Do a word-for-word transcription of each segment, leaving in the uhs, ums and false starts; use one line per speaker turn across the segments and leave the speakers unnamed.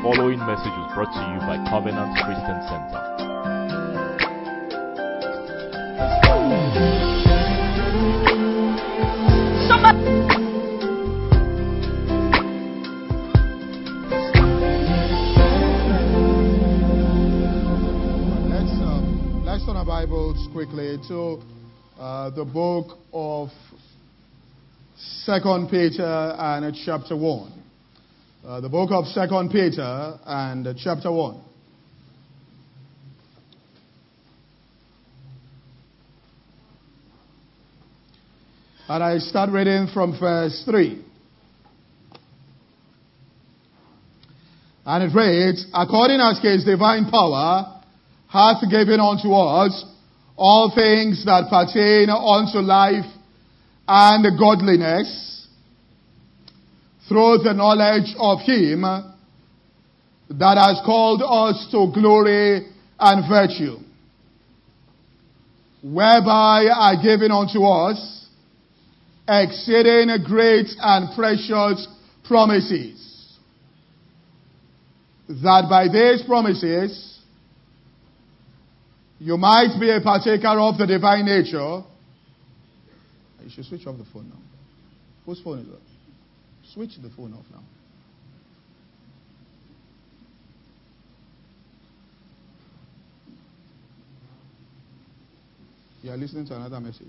following message was brought to you by Covenant Christian Center.
Let's, um, let's turn our Bibles quickly to uh, the book of Second Peter and chapter one. Uh, the book of Second Peter and uh, chapter one. And I start reading from verse three. And it reads, according as his divine power hath given unto us all things that pertain unto life and godliness, through the knowledge of him that has called us to glory and virtue, whereby are given unto us exceeding great and precious promises, that by these promises you might be a partaker of the divine nature. You should switch off the phone now. Whose phone is that? Switch the phone off now. You are listening to another message.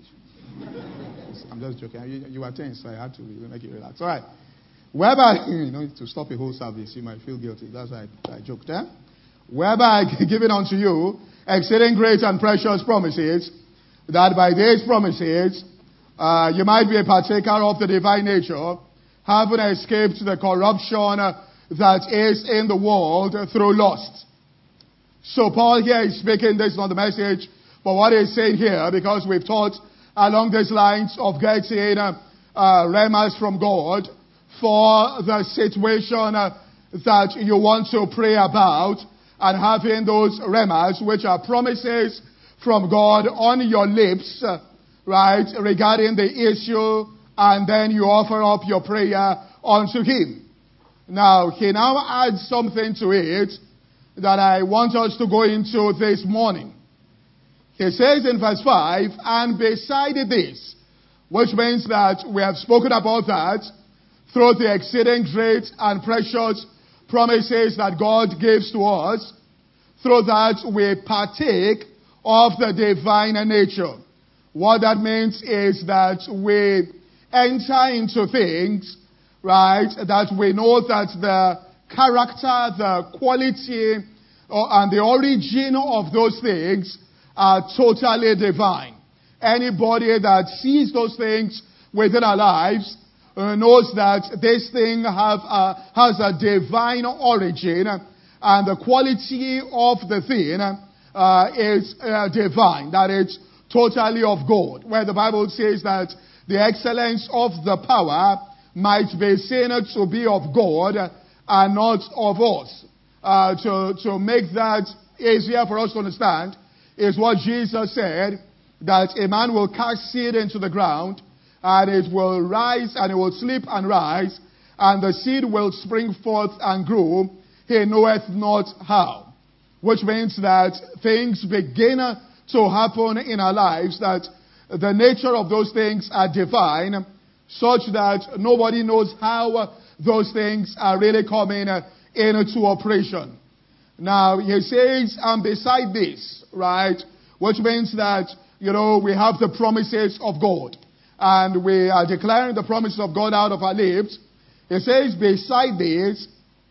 I'm just joking. You, you were tense, so I had to make you relax. All right. Whereby, you know, to stop a whole service, you might feel guilty. That's why I, I joked there. Eh? Whereby given unto you exceeding great and precious promises, that by these promises uh, you might be a partaker of the divine nature, having escaped the corruption that is in the world through lust. So Paul here is speaking, this is not the message, but what he's saying here, because we've taught along these lines of getting uh, uh, remas from God for the situation uh, that you want to pray about, and having those remas, which are promises from God on your lips, uh, right, regarding the issue, and then you offer up your prayer unto him. Now, he now adds something to it that I want us to go into this morning. He says in verse five, and beside this, which means that we have spoken about that, through the exceeding great and precious promises that God gives to us, through that we partake of the divine nature. What that means is that we enter into things, right, that we know that the character, the quality, or, and the origin of those things are totally divine. Anybody that sees those things within our lives uh, knows that this thing have a, has a divine origin, and the quality of the thing uh, is uh, divine, that it's totally of God. Where the Bible says that the excellence of the power might be seen to be of God and not of us. Uh, to, to make that easier for us to understand is what Jesus said, that a man will cast seed into the ground, and it will rise, and it will sleep and rise, and the seed will spring forth and grow, he knoweth not how. Which means that things begin to happen in our lives, that the nature of those things are divine, such that nobody knows how those things are really coming into operation. Now, he says, and beside this, right, which means that, you know, we have the promises of God, and we are declaring the promises of God out of our lips. He says, beside this,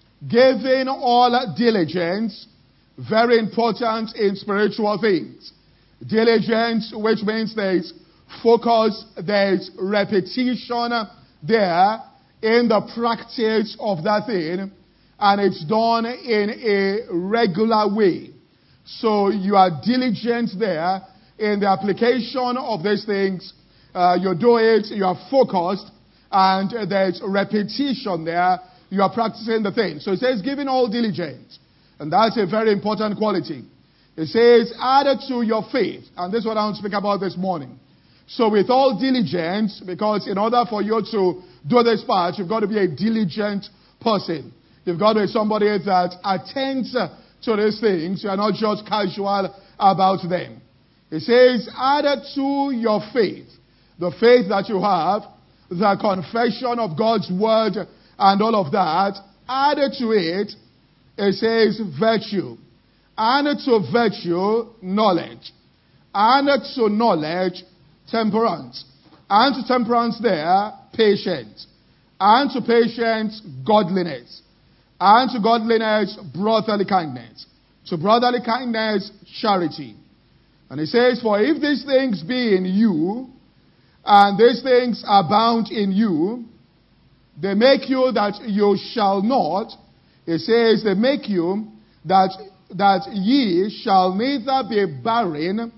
giving all diligence, very important in spiritual things. Diligence, which means there's focus, there's repetition there in the practice of that thing, and it's done in a regular way. So you are diligent there in the application of these things. Uh, you do it, you are focused, and there's repetition there. You are practicing the thing. So it says, giving all diligence. And that's a very important quality. It says, added to your faith. And this is what I want to speak about this morning. So with all diligence, because in order for you to do this part, you've got to be a diligent person. You've got to be somebody that attends to these things. You are not just casual about them. It says, added to your faith, the faith that you have, the confession of God's word and all of that, added to it, it says virtue. Added to virtue, knowledge. Added to knowledge, temperance. And to temperance there, patience. And to patience, godliness. And to godliness, brotherly kindness. To brotherly kindness, charity. And it says, for if these things be in you, and these things abound in you, they make you that you shall not, it says, they make you that, that ye shall neither be barren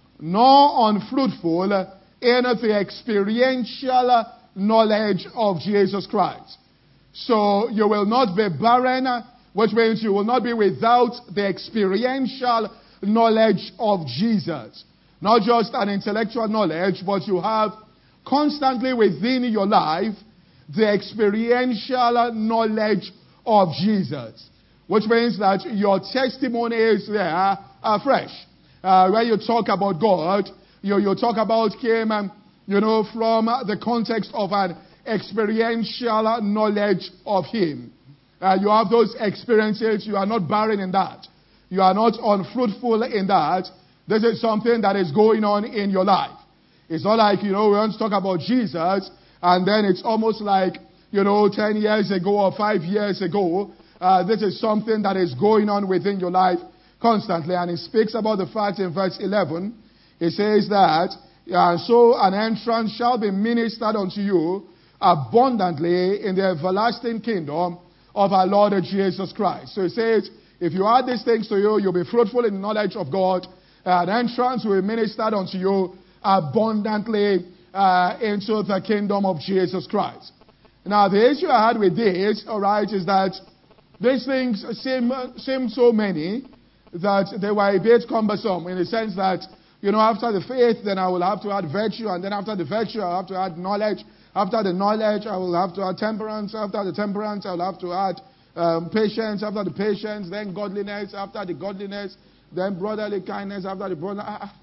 nor unfruitful in the experiential knowledge of Jesus Christ. So you will not be barren, which means you will not be without the experiential knowledge of Jesus. Not just an intellectual knowledge, but you have constantly within your life the experiential knowledge of Jesus. Which means that your testimonies there are fresh. Uh, when you talk about God, you, you talk about Him, um, you know, from the context of an experiential knowledge of Him. Uh, you have those experiences. You are not barren in that. You are not unfruitful in that. This is something that is going on in your life. It's not like, you know, we want to talk about Jesus, and then it's almost like, you know, ten years ago or five years ago. Uh, this is something that is going on within your life constantly. And it speaks about the fact in verse eleven. It says that, uh, so an entrance shall be ministered unto you abundantly in the everlasting kingdom of our Lord Jesus Christ. So it says, if you add these things to you, you'll be fruitful in the knowledge of God. An entrance will be ministered unto you abundantly uh, into the kingdom of Jesus Christ. Now, the issue I had with this, all right, is that these things seem, seem so many that they were a bit cumbersome in the sense that, you know, after the faith, then I will have to add virtue, and then after the virtue, I have to add knowledge. After the knowledge, I will have to add temperance. After the temperance, I will have to add um, patience. After the patience, then godliness. After the godliness, then brotherly kindness. After the brother, ah,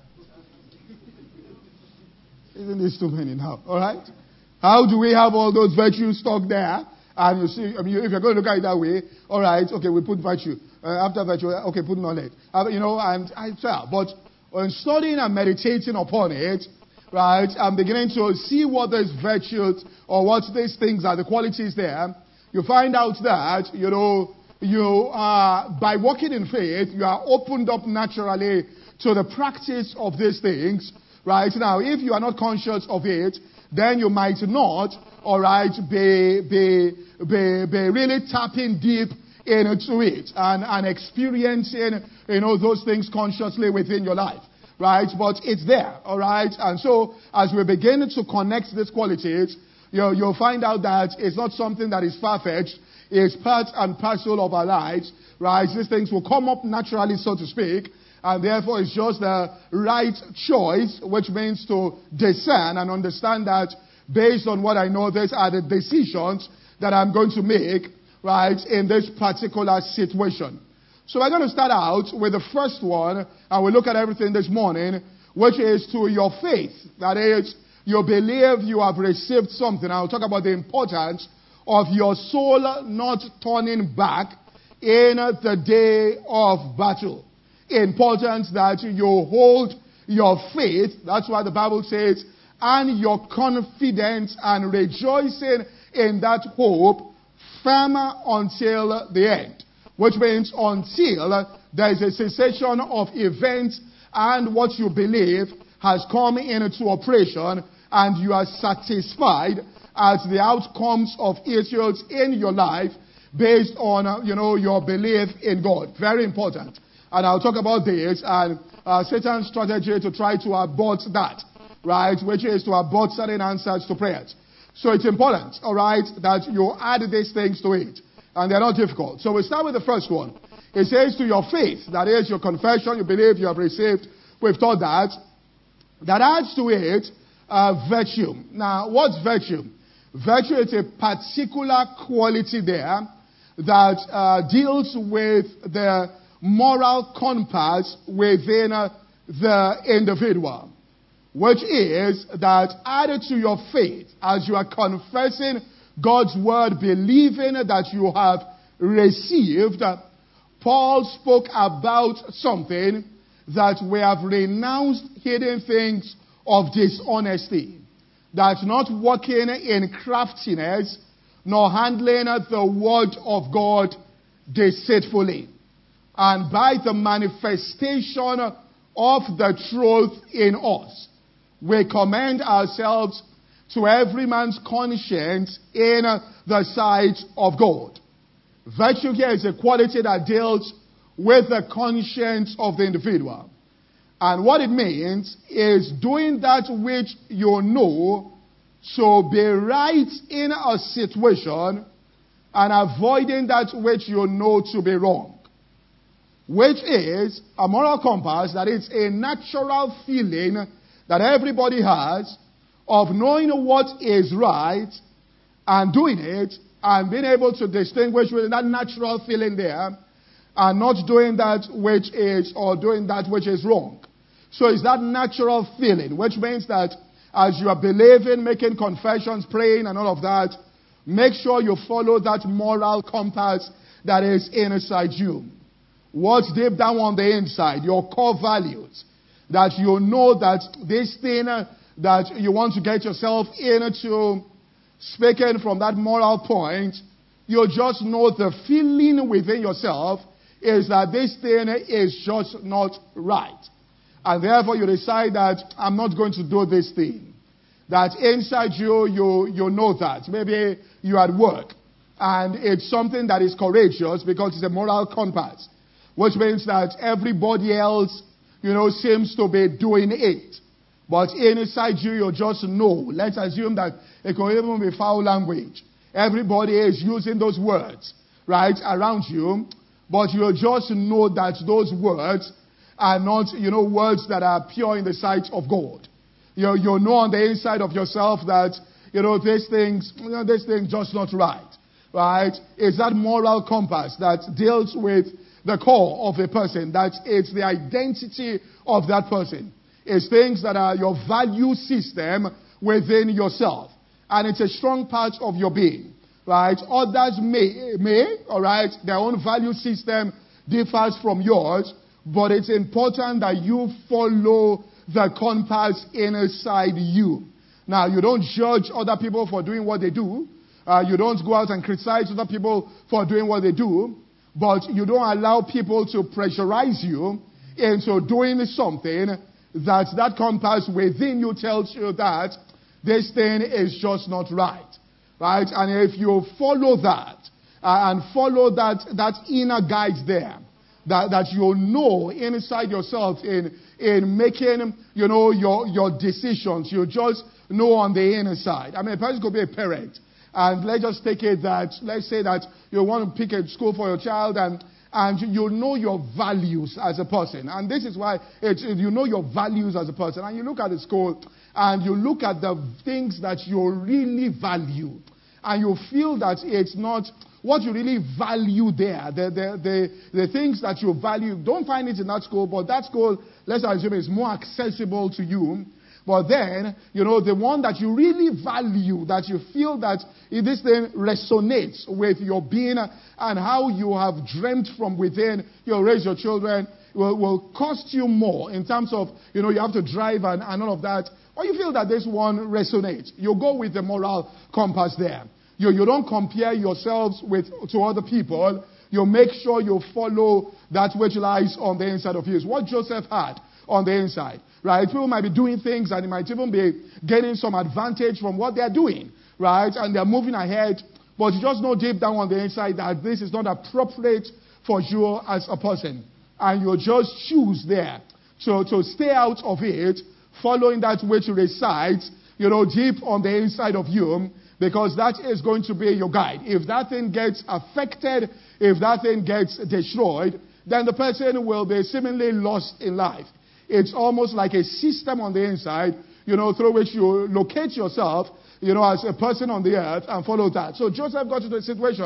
isn't this too many now? All right. How do we have all those virtues stuck there? And you see, I mean, if you're going to look at it that way, all right, okay, we put virtue. Uh, after virtue, okay, put knowledge. Uh, you know, and I tell, but when studying and meditating upon it, right, I'm beginning to see what these virtues or what these things are, the qualities there. You find out that, you know, you are, by walking in faith, you are opened up naturally to the practice of these things. Right now, if you are not conscious of it, then you might not, all right, be, be, be, be really tapping deep into it and, and experiencing, you know, those things consciously within your life. Right? But it's there, all right? And so, as we begin to connect these qualities, you'll, you'll find out that it's not something that is far-fetched. It's part and parcel of our lives, right? These things will come up naturally, so to speak. And therefore, it's just the right choice, which means to discern and understand that based on what I know, these are the decisions that I'm going to make, right, in this particular situation. So we're going to start out with the first one, and we'll look at everything this morning, which is to your faith. That is, you believe you have received something. I'll talk about the importance of your soul not turning back in the day of battle. Importance that you hold your faith. That's why the Bible says, and your confidence and rejoicing in that hope firmer until the end. Which means until there is a cessation of events and what you believe has come into operation and you are satisfied as the outcomes of issues in your life based on, you know, your belief in God. Very important. And I'll talk about this and uh, Satan's strategy to try to abort that, right? Which is to abort certain answers to prayers. So it's important, all right, that you add these things to it. And they're not difficult. So we start with the first one. It says to your faith, that is your confession, you believe you have received. We've taught that. That adds to it uh, virtue. Now, what's virtue? Virtue is a particular quality there that uh, deals with the moral compass within uh, the individual, which is that added to your faith as you are confessing God's word, believing that you have received, Paul spoke about something that we have renounced hidden things of dishonesty, that not walking in craftiness, nor handling the word of God deceitfully. And by the manifestation of the truth in us, we commend ourselves to every man's conscience in the sight of God. Virtue here is a quality that deals with the conscience of the individual. And what it means is doing that which you know to be right in a situation and avoiding that which you know to be wrong. Which is a moral compass that is a natural feeling that everybody has of knowing what is right and doing it and being able to distinguish with that natural feeling there and not doing that which is or doing that which is wrong. So it's that natural feeling, which means that as you are believing, making confessions, praying and all of that, make sure you follow that moral compass that is inside you. What's deep down on the inside, your core values, that you know that this thing that you want to get yourself into, speaking from that moral point, you just know the feeling within yourself is that this thing is just not right. And therefore you decide that I'm not going to do this thing. That inside you, you, you know that. Maybe you're at work and it's something that is courageous because it's a moral compass. Which means that everybody else, you know, seems to be doing it. But inside you, you just know. Let's assume that it could even be foul language. Everybody is using those words, right, around you. But you just know that those words are not, you know, words that are pure in the sight of God. You, you know on the inside of yourself that, you know, these things, you know, this thing just not right, right? It's that moral compass that deals with the core of a person, that it's the identity of that person. It's things that are your value system within yourself. And it's a strong part of your being, right? Others may, may, all right, their own value system differs from yours, but it's important that you follow the compass inside you. Now, you don't judge other people for doing what they do. Uh, you don't go out and criticize other people for doing what they do. But you don't allow people to pressurize you into doing something that that compass within you tells you that this thing is just not right. Right? And if you follow that, uh, and follow that, that inner guide there, that, that you know inside yourself in, in making, you know, your, your decisions, you just know on the inner side. I mean, a person could be a parent. And let's just take it that, let's say that you want to pick a school for your child and, and you know your values as a person. And this is why it's, you know your values as a person. And you look at the school and you look at the things that you really value. And you feel that it's not what you really value there. The, the, the, the things that you value, don't find it in that school, but that school, let's assume, is more accessible to you. But then, you know, the one that you really value, that you feel that if this thing resonates with your being and how you have dreamt from within, you raise your children, will, will cost you more in terms of, you know, you have to drive and, and all of that. Or you feel that this one resonates. You go with the moral compass there. You, you don't compare yourselves with to other people. You make sure you follow that which lies on the inside of you. It's what Joseph had on the inside. Right? People might be doing things and they might even be getting some advantage from what they're doing. Right? And they're moving ahead. But you just know deep down on the inside that this is not appropriate for you as a person. And you just choose there to, to stay out of it, following that which resides, you know, deep on the inside of you, because that is going to be your guide. If that thing gets affected, if that thing gets destroyed, then the person will be seemingly lost in life. It's almost like a system on the inside, you know, through which you locate yourself, you know, as a person on the earth and follow that. So Joseph got to the situation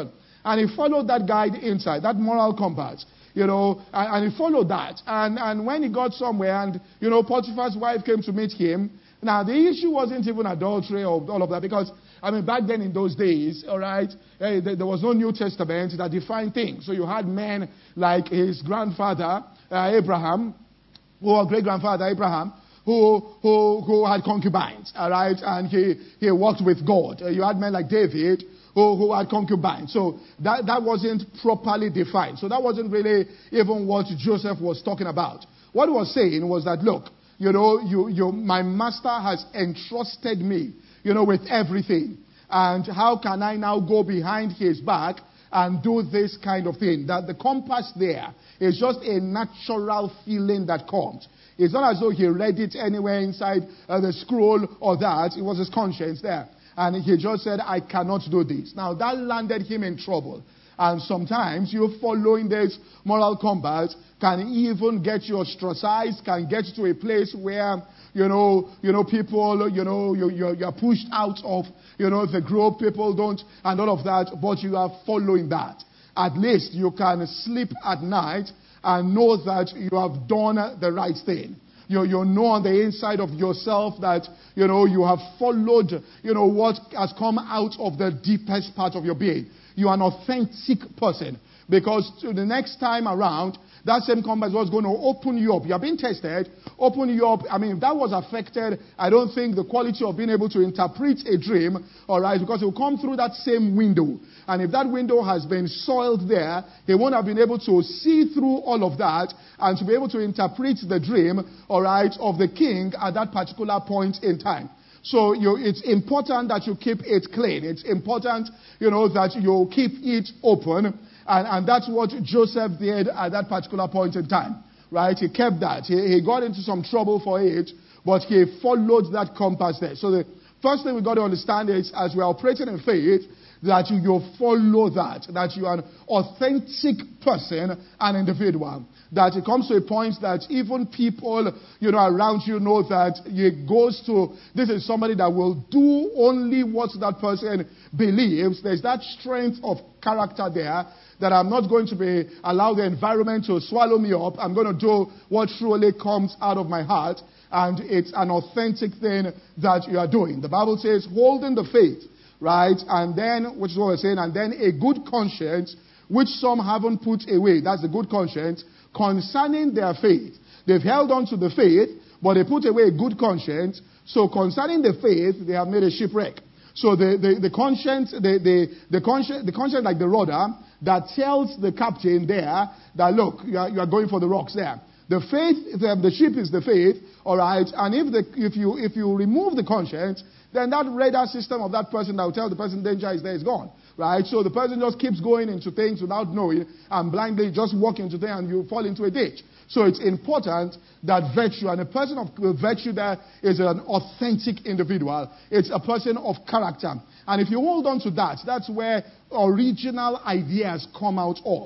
And he followed that guide inside, that moral compass. You know, and, and he followed that. And, and when he got somewhere and, you know, Potiphar's wife came to meet him. Now, the issue wasn't even adultery or all of that because, I mean, back then in those days, all right, eh, there was no New Testament that defined things. So you had men like his grandfather, uh, Abraham, or great-grandfather Abraham, who, who, who had concubines, all right, and he, he walked with God. Uh, you had men like David, Who, who had concubines. So that, that wasn't properly defined. So that wasn't really even what Joseph was talking about. What he was saying was that, look, you know, you, you, my master has entrusted me, you know, with everything. And how can I now go behind his back and do this kind of thing? That the compass there is just a natural feeling that comes. It's not as though he read it anywhere inside uh, the scroll or that. It was his conscience there. And he just said, I cannot do this. Now, that landed him in trouble. And sometimes you following this moral compass can even get you ostracized, can get you to a place where, you know, you know, people, you know, you, you're, you're pushed out of, you know, the group, people don't, and all of that, but you are following that. At least you can sleep at night and know that you have done the right thing. You, you know on the inside of yourself that, you know, you have followed, you know, what has come out of the deepest part of your being. You are an authentic person. Because to the next time around, that same compass was going to open you up. You are being tested, open you up. I mean, if that was affected, I don't think the quality of being able to interpret a dream, all right, because it will come through that same window. And if that window has been soiled there, he won't have been able to see through all of that and to be able to interpret the dream, all right, of the king at that particular point in time. So you, it's important that you keep it clean. It's important, you know, that you keep it open. And, and that's what Joseph did at that particular point in time, right? He kept that. He, he got into some trouble for it, but he followed that compass there. So the first thing we got to understand is, as we are operating in faith, that you, you follow that, that you are an authentic person, an individual. That it comes to a point that even people, you know, around you know that it goes to, this is somebody that will do only what that person believes. There's that strength of character there that I'm not going to be allow the environment to swallow me up. I'm going to do what truly comes out of my heart. And it's an authentic thing that you are doing. The Bible says, holding the faith, right? And then, which is what we're saying, and then a good conscience, which some haven't put away. That's the good conscience. Concerning their faith. They've held on to the faith, but they put away a good conscience. So concerning the faith, they have made a shipwreck. So the, the, the conscience, the, the, the conscience, the conscience like the rudder that tells the captain there that, look, you are, you are going for the rocks there. The faith, the, the ship is the faith, all right. And if the, if you, if you remove the conscience, then that radar system of that person that will tell the person danger is there is gone. Right? So the person just keeps going into things without knowing and blindly just walk into there and you fall into a ditch. So it's important that virtue, and a person of virtue there is an authentic individual. It's a person of character. And if you hold on to that, that's where original ideas come out of.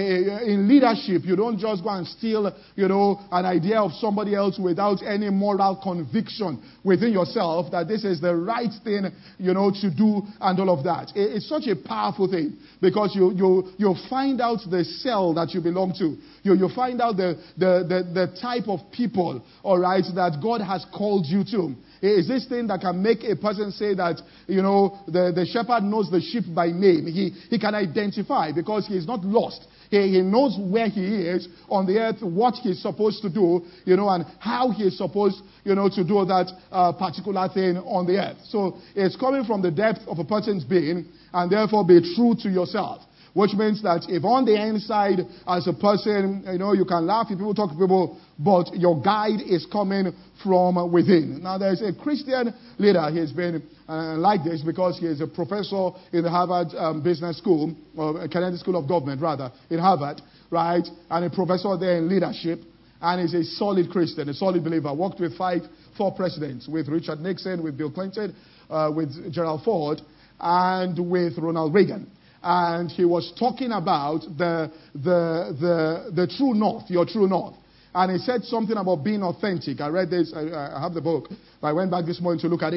In leadership, you don't just go and steal, you know, an idea of somebody else without any moral conviction within yourself that this is the right thing, you know, to do and all of that. It's such a powerful thing because you you you find out the cell that you belong to. You you find out the the the, the type of people, all right, that God has called you to. Is this thing that can make a person say that, you know, the, the shepherd knows the sheep by name. He, he can identify because he is not lost. He, he knows where he is on the earth, what he's supposed to do, you know, and how he is supposed, you know, to do that uh, particular thing on the earth. So it's coming from the depth of a person's being, and therefore be true to yourself. Which means that if on the inside, as a person, you know, you can laugh, if people talk to people, but your guide is coming from within. Now, there's a Christian leader. He's been uh, like this because he is a professor in the Harvard um, Business School, or Kennedy School of Government, rather, in Harvard, right? And a professor there in leadership. And he's a solid Christian, a solid believer. Worked with five, four presidents, with Richard Nixon, with Bill Clinton, uh, with Gerald Ford, and with Ronald Reagan. And he was talking about the, the, the, the true north, your true north. And he said something about being authentic. I read this, I, I have the book. I went back this morning to look at it.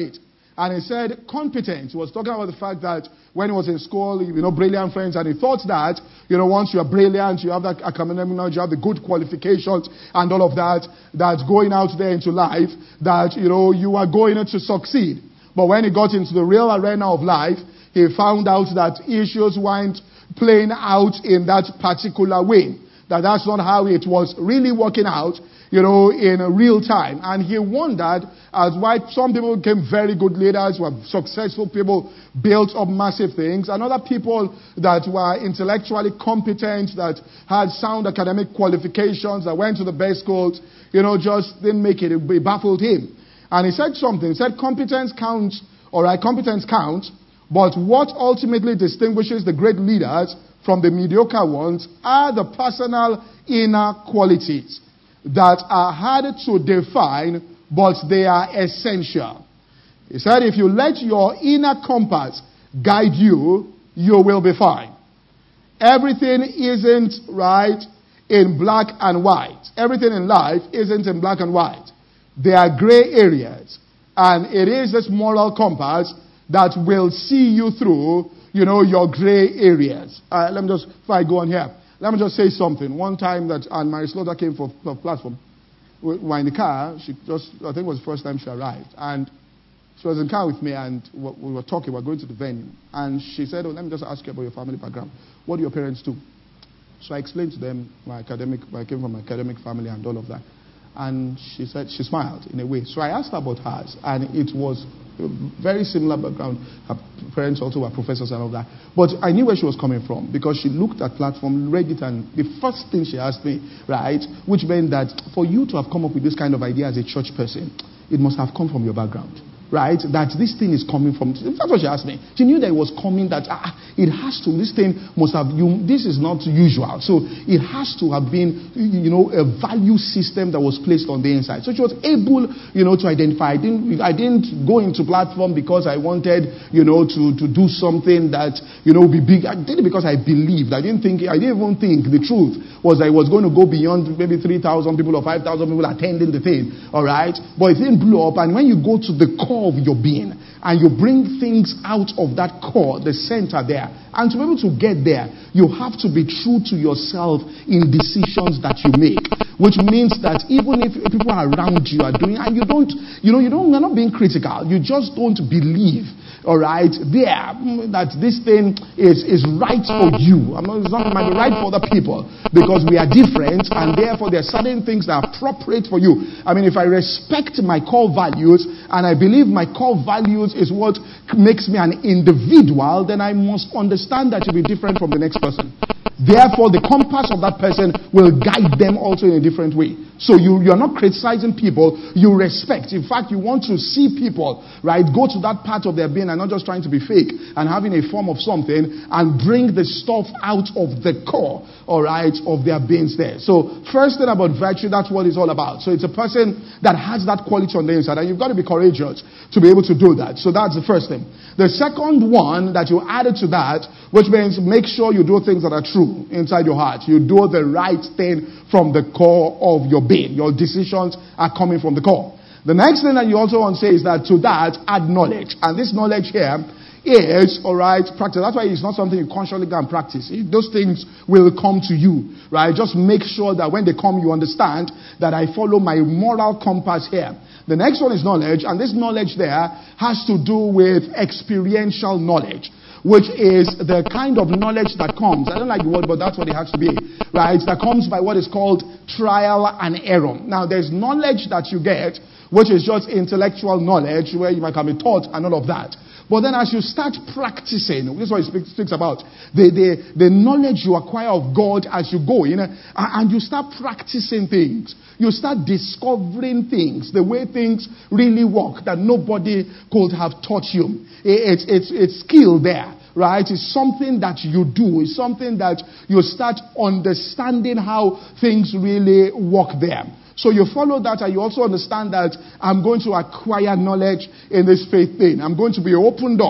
And he said competence. He was talking about the fact that when he was in school, you know, brilliant friends, and he thought that, you know, once you are brilliant, you have that academic knowledge, you have the good qualifications and all of that, that going out there into life, that, you know, you are going to succeed. But when he got into the real arena of life, he found out that issues weren't playing out in that particular way. That that's not how it was really working out, you know, in real time. And he wondered as why some people became very good leaders, were successful people, built up massive things, and other people that were intellectually competent, that had sound academic qualifications, that went to the best schools, you know, just didn't make it. It baffled him. And he said something. He said competence counts, all right, competence counts, but what ultimately distinguishes the great leaders from the mediocre ones are the personal inner qualities that are hard to define, but they are essential. He said if you let your inner compass guide you, you will be fine. Everything isn't right in black and white. Everything in life isn't in black and white. There are gray areas. And it is this moral compass that will see you through, you know, your gray areas. Uh, let me just, if I go on here, let me just say something. One time that Anne Marie Slaughter came for the platform, we were in the car. She just, I think it was the first time she arrived. And she was in the car with me, and we were talking, we were going to the venue. And she said, oh, let me just ask you about your family background. What do your parents do? So I explained to them my academic, I came from an academic family and all of that. And she said, she smiled in a way. So I asked her about hers, and it was a very similar background. Her parents also were professors and all that. But I knew where she was coming from because she looked at platform, read it, and the first thing she asked me, right, which meant that for you to have come up with this kind of idea as a church person, it must have come from your background. Right? That this thing is coming from. That's what she asked me. She knew that it was coming, that ah, it has to, this thing must have, you, this is not usual. So it has to have been, you know, a value system that was placed on the inside. So she was able, you know, to identify. I didn't, I didn't go into platform because I wanted, you know, to, to do something that, you know, be big. I did it because I believed. I didn't think, I didn't even think the truth was I was going to go beyond maybe three thousand people or five thousand people attending the thing. All right? But it didn't blow up. And when you go to the core of your being, and you bring things out of that core, the center there, and to be able to get there, you have to be true to yourself in decisions that you make, which means that even if people around you are doing, and you don't, you know, you don't, you're not being critical, you just don't believe, all right, there, that this thing is, is right for you. I'm not, it's not, it might be right for other people, because we are different, and therefore there are certain things that are appropriate for you. I mean, if I respect my core values, and I believe my core values is what makes me an individual, then I must understand that to be different from the next person. Therefore, the compass of that person will guide them also in a different way. So you, you're not criticizing people, you respect. In fact, you want to see people, right, go to that part of their being and not just trying to be fake and having a form of something and bring the stuff out of the core, all right, of their beings there. So first thing about virtue, that's what it's all about. So it's a person that has that quality on the inside, and you've got to be courageous to be able to do that. So that's the first thing. The second one that you added to that, which means make sure you do things that are true inside your heart. You do the right thing from the core of your being. Your decisions are coming from the core. The next thing that you also want to say is that to that, add knowledge. And this knowledge here is, all right, practice. That's why it's not something you consciously go and practice. Those things will come to you, right? Just make sure that when they come, you understand that I follow my moral compass here. The next one is knowledge, and this knowledge there has to do with experiential knowledge, which is the kind of knowledge that comes. I don't like the word, but that's what it has to be, right? That comes by what is called trial and error. Now, there's knowledge that you get, which is just intellectual knowledge, where you might have been taught and all of that. But then as you start practicing, this is what it speaks about, the, the, the knowledge you acquire of God as you go in, and you start practicing things. You start discovering things, the way things really work that nobody could have taught you. It's, it's, it's skill there, right? It's something that you do. It's something that you start understanding how things really work there. So you follow that, and you also understand that I'm going to acquire knowledge in this faith thing. I'm going to be opened up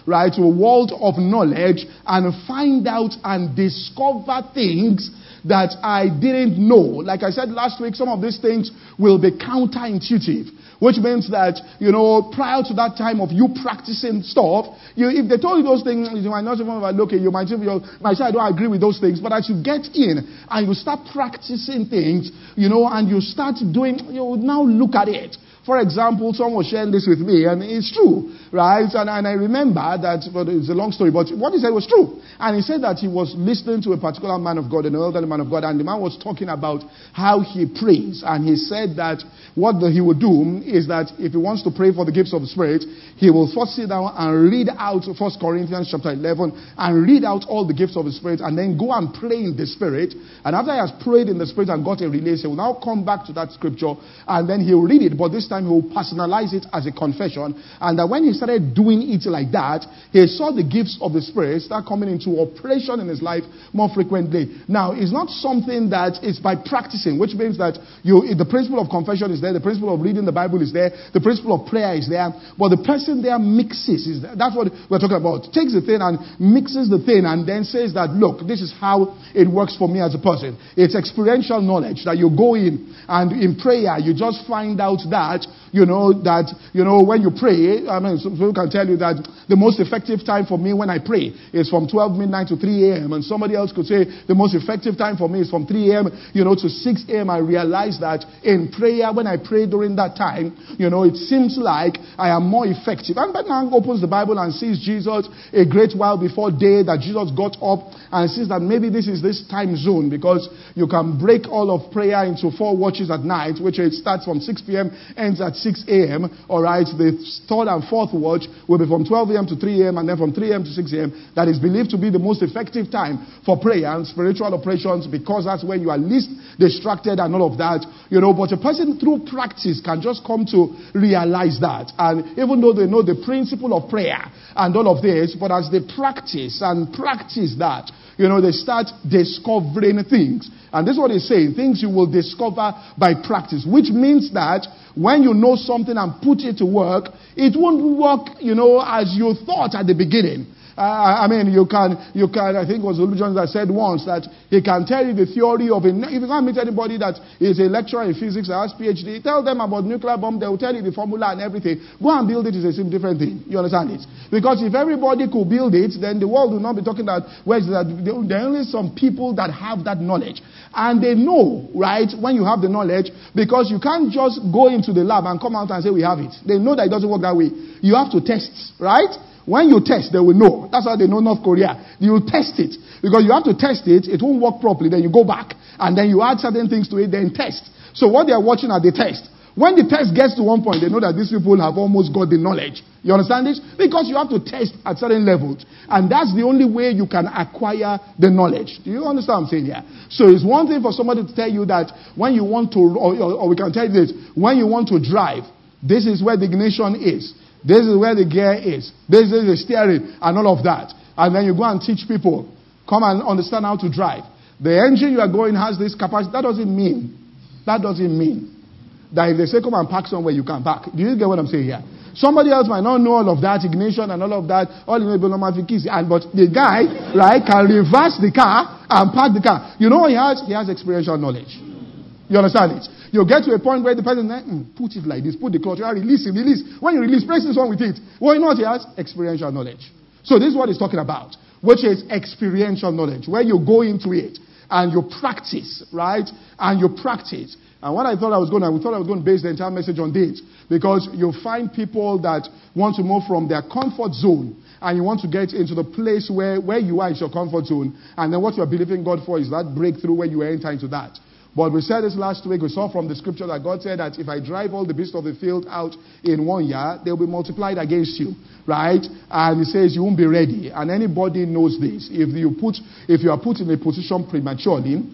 right, to a world of knowledge and find out and discover things that I didn't know. Like I said last week, some of these things will be counterintuitive, which means that, you know, prior to that time of you practicing stuff, you, if they told you those things, you might not even overlook it. You might, you might say, I don't agree with those things. But as you get in and you start practicing things, you know, and you start doing, you now look at it. For example, someone was sharing this with me, and it's true, right? And, and I remember that, but it's a long story, but what he said was true. And he said that he was listening to a particular man of God, an elderly man of God, and the man was talking about how he prays. And he said that what the, he would do is that if he wants to pray for the gifts of the Spirit, he will first sit down and read out First Corinthians chapter eleven, and read out all the gifts of the Spirit, and then go and pray in the Spirit. And after he has prayed in the Spirit and got a release, he will now come back to that scripture, and then he will read it, but this time he will personalize it as a confession. And that when he started doing it like that, he saw the gifts of the Spirit start coming into operation in his life more frequently. Now, it's not something that is by practicing, which means that you, the principle of confession is there, the principle of reading the Bible is there, the principle of prayer is there, but the person there mixes. Is there. That's what we're talking about. Takes the thing and mixes the thing and then says that, look, this is how it works for me as a person. It's experiential knowledge that you go in and in prayer, you just find out that, you know, that, you know, when you pray, I mean, some people can tell you that the most effective time for me when I pray is from twelve midnight to three a.m. And somebody else could say the most effective time for me is from three a.m., you know, to six a.m. I realize that in prayer, when I pray during that time, you know, it seems like I am more effective. And that man opens the Bible and sees Jesus a great while before day, that Jesus got up and sees that maybe this is this time zone, because you can break all of prayer into four watches at night, which it starts from six p.m., ends at six a.m. All right, the third and fourth watch will be from twelve a.m. to three a.m. and then from three a.m. to six a.m. That is believed to be the most effective time for prayer and spiritual operations, because that's when you are least distracted and all of that, you know. But a person through practice can just come to realize that. And even though they know the principle of prayer and all of this, but as they practice and practice that, you know, they start discovering things. And this is what he's saying, things you will discover by practice, which means that when you know something and put it to work, it won't work, you know, as you thought at the beginning. Uh, I mean, you can, you can, I think it was Olu Jones that said once that he can tell you the theory of, a, if you can't meet anybody that is a lecturer in physics or has PhD, tell them about nuclear bomb, they will tell you the formula and everything. Go and build it is a different thing. You understand it? Because if everybody could build it, then the world will not be talking that, where is that there are only some people that have that knowledge. And they know, right, when you have the knowledge, because you can't just go into the lab and come out and say we have it. They know that it doesn't work that way. You have to test, right? When you test, they will know. That's how they know North Korea. You test it. Because you have to test it. It won't work properly. Then you go back. And then you add certain things to it. Then test. So what they are watching are the test. When the test gets to one point, they know that these people have almost got the knowledge. You understand this? Because you have to test at certain levels. And that's the only way you can acquire the knowledge. Do you understand what I'm saying here? So it's one thing for somebody to tell you that when you want to, or, or, or we can tell you this, when you want to drive, this is where the ignition is. This is where the gear is. This is the steering and all of that. And then you go and teach people, come and understand how to drive. The engine you are going has this capacity. That doesn't mean, that doesn't mean that if they say come and park somewhere, you can park. Do you get what I'm saying here? Somebody else might not know all of that, ignition and all of that. All you know is, and but the guy, right, can reverse the car and park the car. You know what he has? He has experiential knowledge. You understand it? You get to a point where the person mm, put it like this, put the clutch, release it, release. When you release, press this one with it. Well, you know what he has? Experiential knowledge. So this is what he's talking about, which is experiential knowledge, where you go into it and you practice, right? And you practice. And what I thought I was going to, I thought I was going to base the entire message on this, because you find people that want to move from their comfort zone and you want to get into the place where, where you are is your comfort zone, and then what you are believing God for is that breakthrough where you enter into that. But we said this last week, we saw from the scripture that God said that if I drive all the beasts of the field out in one year, they'll be multiplied against you, right? And he says you won't be ready. And anybody knows this. If you put, if you are put in a position prematurely,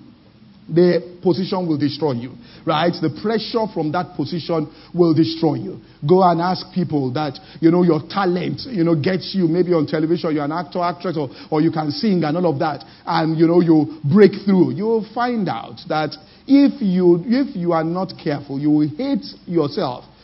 the position will destroy you, right? The pressure from that position will destroy you. Go and ask people that, you know, your talent, you know, gets you maybe on television, you're an actor, actress, or, or you can sing and all of that, and, you know, you break through. You'll find out that if you, if you are not careful, you will hate yourself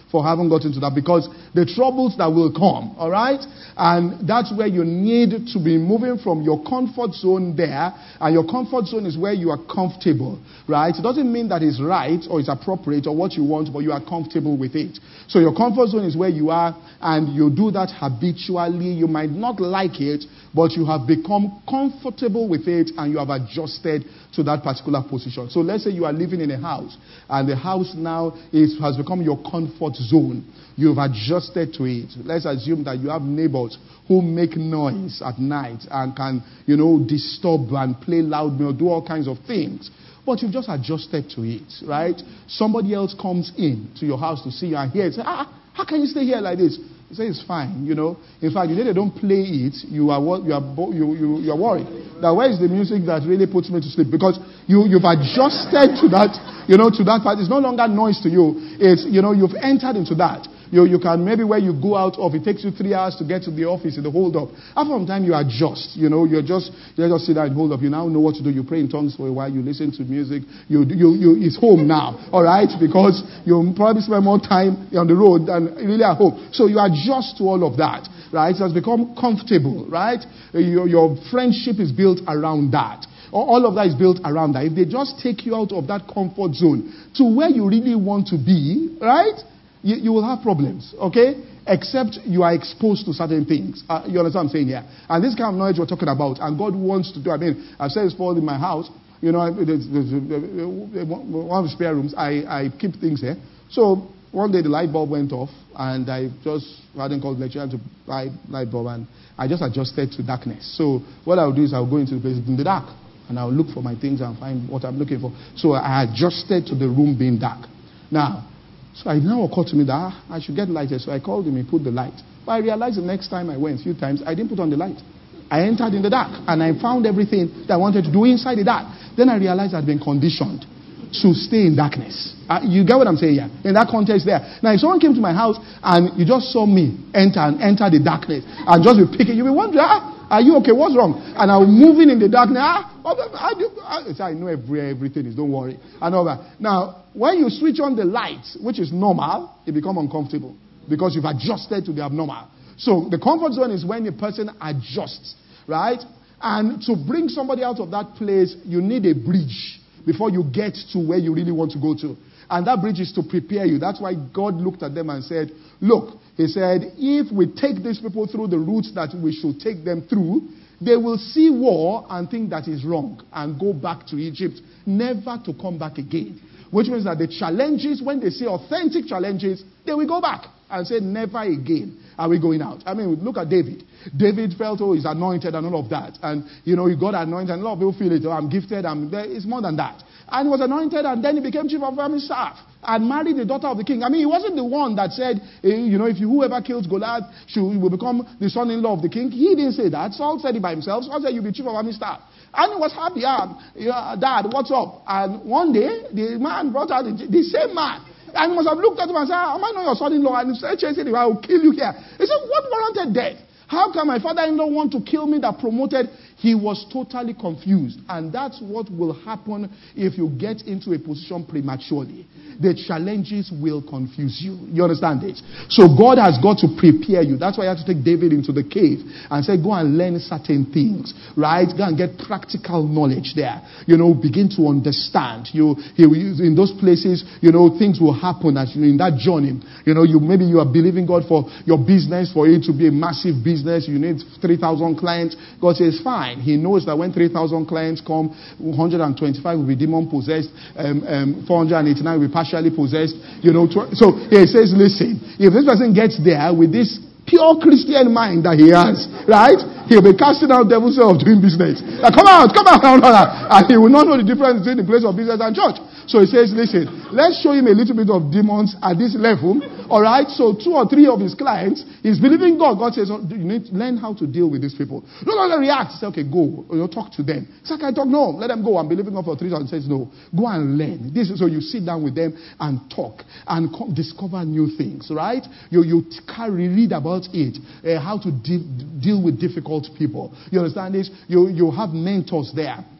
for having gotten to that, because the troubles that will come, all right? And that's where you need to be moving from your comfort zone there, and your comfort zone is where you are comfortable, right? It doesn't mean that it's right or it's appropriate or what you want, but you are comfortable with it. So your comfort zone is where you are, and you do that habitually. You might not like it, but you have become comfortable with it, and you have adjusted to that particular position. So let's say you are living in a house, and the house now is, has become your comfort zone. You've adjusted to it. Let's assume that you have neighbors who make noise at night and can, you know, disturb and play loud music, do all kinds of things. But you've just adjusted to it, right? Somebody else comes in to your house to see you and hear it. Say, ah, how can you stay here like this? You say it's fine, you know. In fact, you know they don't play it. You are you are you you you are worried that where is the music that really puts me to sleep? Because you you've adjusted to that, you know, to that part. It's no longer noise to you. It's, you know, you've entered into that. You you can, maybe where you go out of, it takes you three hours to get to the office in the hold up. After some time you adjust, you know, you're just you just sit there and hold up. You now know what to do. You pray in tongues for a while. You listen to music. You you you it's home now, all right? Because you probably spend more time on the road than really at home. So you adjust to all of that, right? It has become comfortable, right? Your your friendship is built around that. All of that is built around that. If they just take you out of that comfort zone to where you really want to be, right? You, you will have problems, okay? Except you are exposed to certain things. Uh, you understand what I'm saying here? And this kind of knowledge we're talking about, and God wants to do. I mean, I've said it's spoiled in my house. You know, there's, there's, there's, one of the spare rooms, I, I keep things here. So one day the light bulb went off, and I just hadn't called the lecturer to buy light bulb, and I just adjusted to darkness. So what I'll do is I'll go into the place in the dark, and I'll look for my things and find what I'm looking for. So I adjusted to the room being dark. Now, so it now occurred to me that ah, I should get lighted. So I called him, he put the light. But I realized the next time I went, a few times, I didn't put on the light. I entered in the dark, and I found everything that I wanted to do inside the dark. Then I realized I'd been conditioned to stay in darkness. Uh, you get what I'm saying here? In that context there. Now, if someone came to my house and you just saw me enter and enter the darkness and just be picking, you'll be wondering, ah, are you okay? What's wrong? And I'm moving in the darkness. Ah, I, do, I, I know every, everything is, don't worry. And all that. Now, when you switch on the lights, which is normal, it becomes uncomfortable because you've adjusted to the abnormal. So the comfort zone is when a person adjusts, right? And to bring somebody out of that place, you need a bridge before you get to where you really want to go to. And that bridge is to prepare you. That's why God looked at them and said, look, he said, if we take these people through the routes that we should take them through, they will see war and think that is wrong and go back to Egypt, never to come back again. Which means that the challenges, when they see authentic challenges, they will go back and say, never again are we going out. I mean, look at David. David felt, oh, he's anointed and all of that. And, you know, he got anointed, and a lot of people feel it, oh, I'm gifted, I'm there. It's more than that. And he was anointed, and then he became chief of army staff and married the daughter of the king. I mean, he wasn't the one that said, eh, you know, if you, whoever kills Goliath should, will become the son-in-law of the king. He didn't say that. Saul said it by himself. Saul said, you'll be chief of army staff. And he was happy. Yeah, yeah, Dad, what's up? And one day, the man brought out the, the same man. And he must have looked at him and said, am I not your son-in-law? And he said, chasing him, I will kill you here. He said, what warranted death? How can my father-in-law want to kill me that promoted? He was totally confused. And that's what will happen if you get into a position prematurely. The challenges will confuse you. You understand it? So God has got to prepare you. That's why you have to take David into the cave and say, go and learn certain things, right? Go and get practical knowledge there. You know, begin to understand. You, you in those places, you know, things will happen as you in that journey. You know, you maybe you are believing God for your business, for it to be a massive business. You need three thousand clients. God says, fine. He knows that when three thousand clients come, one hundred twenty-five will be demon possessed, um, um, four hundred eighty-nine will be partially possessed. You know, tw- so he says, listen, if this person gets there with this pure Christian mind that he has, right? He'll be casting out devils of doing business. Like, come out, come out, come out. And he will not know the difference between the place of business and church. So he says, listen, let's show him a little bit of demons at this level. All right. So two or three of his clients, he's believing God. God says, oh, you need to learn how to deal with these people. No, no, no, react. Say, okay, go. You know, talk to them. It's like, I talk, no, let them go. I'm believing God for three thousand. He says, no, go and learn. This is so you sit down with them and talk and co- discover new things, right? You, you carry, read about it, uh, how to de- deal with difficult people. You understand this? You, you have mentors there.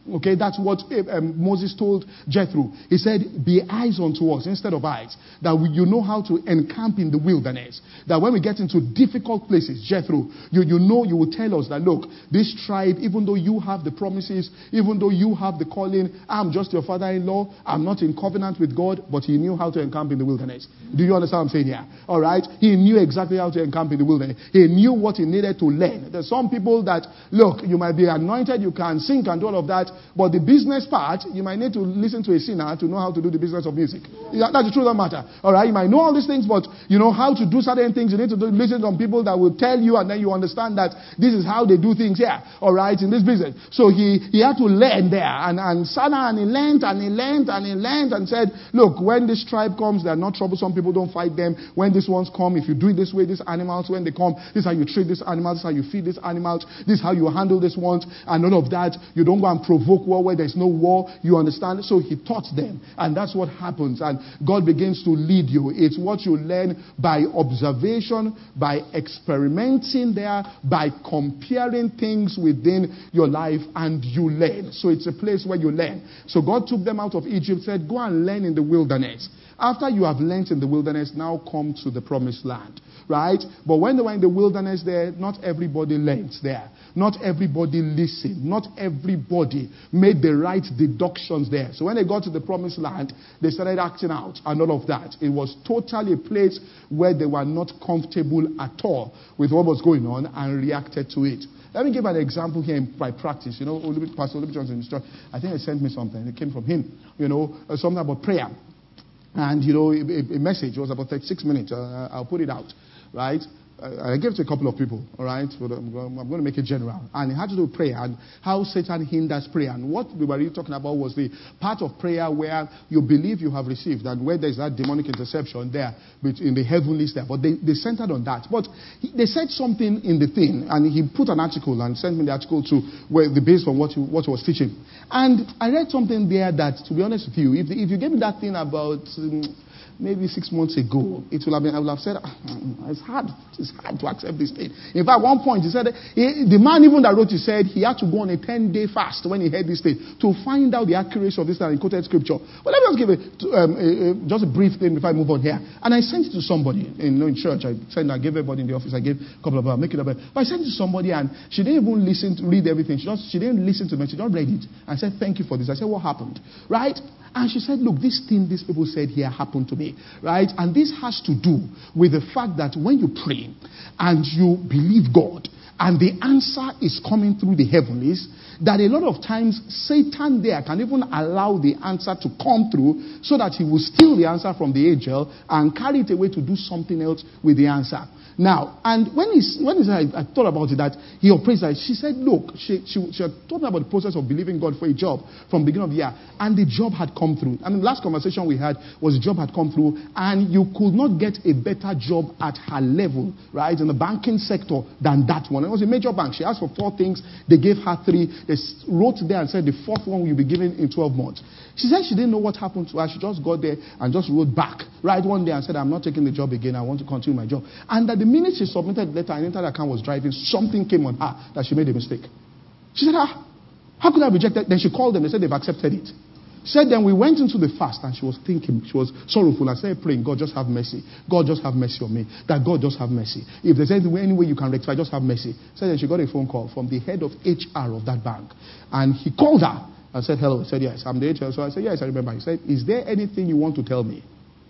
Okay, that's what um, Moses told Jethro. He said, be eyes unto us instead of eyes. That we, you know how to encamp in the wilderness. That when we get into difficult places, Jethro, you, you know, you will tell us that, look, this tribe, even though you have the promises, even though you have the calling, I'm just your father-in-law, I'm not in covenant with God, but he knew how to encamp in the wilderness. Do you understand what I'm saying here? All right? He knew exactly how to encamp in the wilderness. He knew what he needed to learn. There's some people that, look, you might be anointed, you can sing and do all of that, but the business part, you might need to listen to a singer to know how to do the business of music. That's the truth of the matter. All right? You might know all these things, but you know how to do certain things. You need to do, listen to some people that will tell you, and then you understand that this is how they do things here. All right? In this business. So he, he had to learn there. And, and sat down and he learned and he learned and he learned and said, look, when this tribe comes, they're not troublesome. People don't fight them. When these ones come, if you do it this way, these animals, when they come, this is how you treat these animals, this is how you feed these animals, this is how you handle these ones, and all of that. You don't go and provoke war where there's no war. You understand? So he taught them. And that's what happens. And God begins to lead you. It's what you learn by observation, by experimenting there, by comparing things within your life, and you learn. So it's a place where you learn. So God took them out of Egypt, said, go and learn in the wilderness. After you have learned in the wilderness, now come to the promised land. Right? But when they were in the wilderness there, not everybody learned there. Not everybody listened. Not everybody made the right deductions there. So when they got to the promised land, they started acting out and all of that. It was totally a place where they were not comfortable at all with what was going on and reacted to it. Let me give an example here by practice. You know, Pastor Olubit Johnson, I think he sent me something. It came from him. You know, something about prayer. And, you know, a, a message. It was about thirty-six minutes. Uh, I'll put it out. Right? I, I gave it to a couple of people. All right? But I'm, I'm going to make it general. And it had to do with prayer and how Satan hinders prayer. And what we were really talking about was the part of prayer where you believe you have received and where there's that demonic interception there in the heavenlies there. But they, they centered on that. But he, they said something in the thing. And he put an article and sent me the article to where the based on what he, what he was teaching. And I read something there that, to be honest with you, if, if you gave me that thing about... Um, maybe six months ago, it will have been, I would have said, ah, it's hard. It's hard to accept this thing. In fact, one point, he said, he, the man even that wrote it said he had to go on a ten-day fast when he heard this thing to find out the accuracy of this and quoted scripture. But let me just give it um, a, a, just a brief thing before I move on here. And I sent it to somebody in, in church. I sent, I gave everybody in the office. I gave a couple of them, make it up. But I sent it to somebody and she didn't even listen to read everything. She just she didn't listen to me. She just read it. I said, thank you for this. I said, what happened? Right? And she said, look, this thing these people said here happened to me. Right? And this has to do with the fact that when you pray and you believe God and the answer is coming through the heavenlies, that a lot of times Satan there can even allow the answer to come through so that he will steal the answer from the angel and carry it away to do something else with the answer. Now, and when, he, when he, I, I thought about it, that he operates that, she said, look, she, she, she had told me about the process of believing God for a job from the beginning of the year, and the job had come through. I mean, the last conversation we had was the job had come through, and you could not get a better job at her level, right, in the banking sector than that one. It was a major bank. She asked for four things. They gave her three. They wrote there and said the fourth one will be given in twelve months. She said she didn't know what happened to her. She just got there and just wrote back, right, one day and said, I'm not taking the job again. I want to continue my job. And that the minute she submitted the letter and entered the account was driving, something came on her that she made a mistake. She said, ah, how could I reject it? Then she called them. They said they've accepted it. She said then we went into the fast and she was thinking, she was sorrowful and started praying, God, just have mercy. God, just have mercy on me. That God, just have mercy. If there's any way, any way you can rectify, just have mercy. She said then she got a phone call from the head of H R of that bank. And he called her and said, hello. He said, yes, I'm the H R. So I said, yes, I remember. He said, is there anything you want to tell me?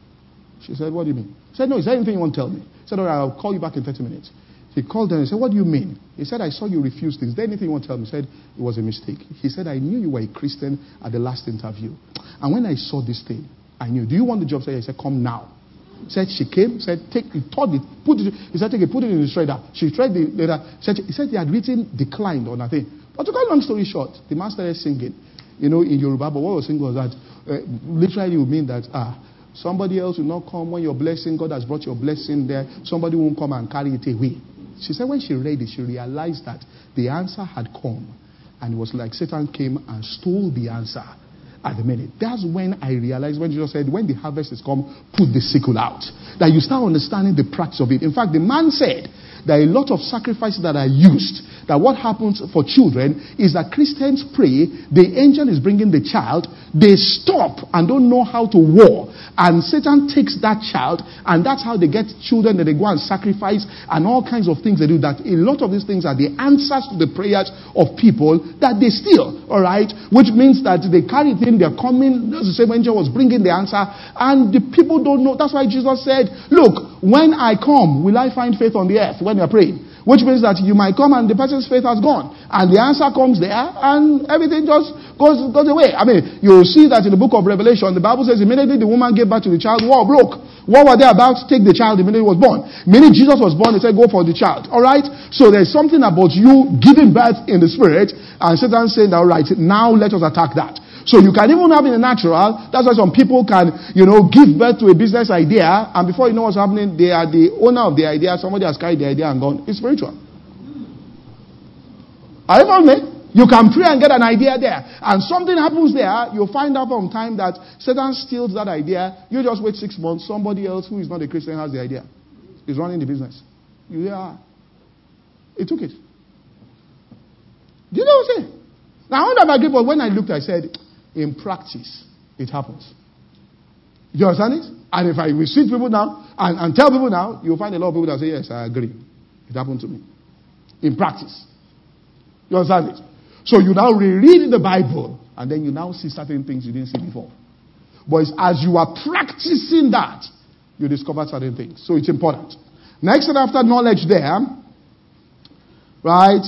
She said, what do you mean? He said, no, is there anything you want to tell me? He said, all right, I'll call you back in thirty minutes. He called her and said, what do you mean? He said, I saw you refuse things. Is there anything you want to tell me? He said, it was a mistake. He said, I knew you were a Christian at the last interview. And when I saw this thing, I knew. Do you want the job? He said, come now. He said, she came, said, take it, thought it, put it, he said, take it, put it in the shredder. She tried the letter. Said, he said, he had written declined on her thing. But to cut a long story short, the man started singing, you know, in Yoruba. But what was singing was that, uh, literally it would mean that, ah, somebody else will not come when your blessing, God has brought your blessing there. Somebody won't come and carry it away. She said when she read it, she realized that the answer had come. And it was like Satan came and stole the answer at the minute. That's when I realized, when Jesus said, when the harvest is come, put the sickle out. That you start understanding the practice of it. In fact, the man said there are a lot of sacrifices that are used. That what happens for children is that Christians pray, the angel is bringing the child, they stop and don't know how to war. And Satan takes that child, and that's how they get children that they go and sacrifice and all kinds of things they do. That a lot of these things are the answers to the prayers of people that they steal, all right? Which means that they carry it in, they're coming, the same angel was bringing the answer, and the people don't know. That's why Jesus said, look, when I come, will I find faith on the earth when you're praying? Which means that you might come and the person's faith has gone. And the answer comes there and everything just goes, goes away. I mean, you'll see that in the book of Revelation, the Bible says immediately the woman gave birth to the child, war broke. What were they about? Take the child immediately he was born. Immediately Jesus was born, they said go for the child. Alright? So there's something about you giving birth in the spirit and Satan saying, alright, now let us attack that. So you can even have in the natural. That's why some people can, you know, give birth to a business idea, and before you know what's happening, they are the owner of the idea. Somebody has carried the idea and gone. It's spiritual. Are you following me? You can pray and get an idea there, and something happens there. You'll find out from time that Satan steals that idea. You just wait six months. Somebody else who is not a Christian has the idea. Is running the business. You hear? He took it. Do you know what I'm saying? Now, I wonder about it, but when I looked, I said, in practice, it happens. Do you understand it? And if I will see people now and, and tell people now, you'll find a lot of people that say, yes, I agree. It happened to me. In practice. You understand it? So you now reread the Bible and then you now see certain things you didn't see before. But it's as you are practicing that, you discover certain things. So it's important. Next thing after knowledge there, right,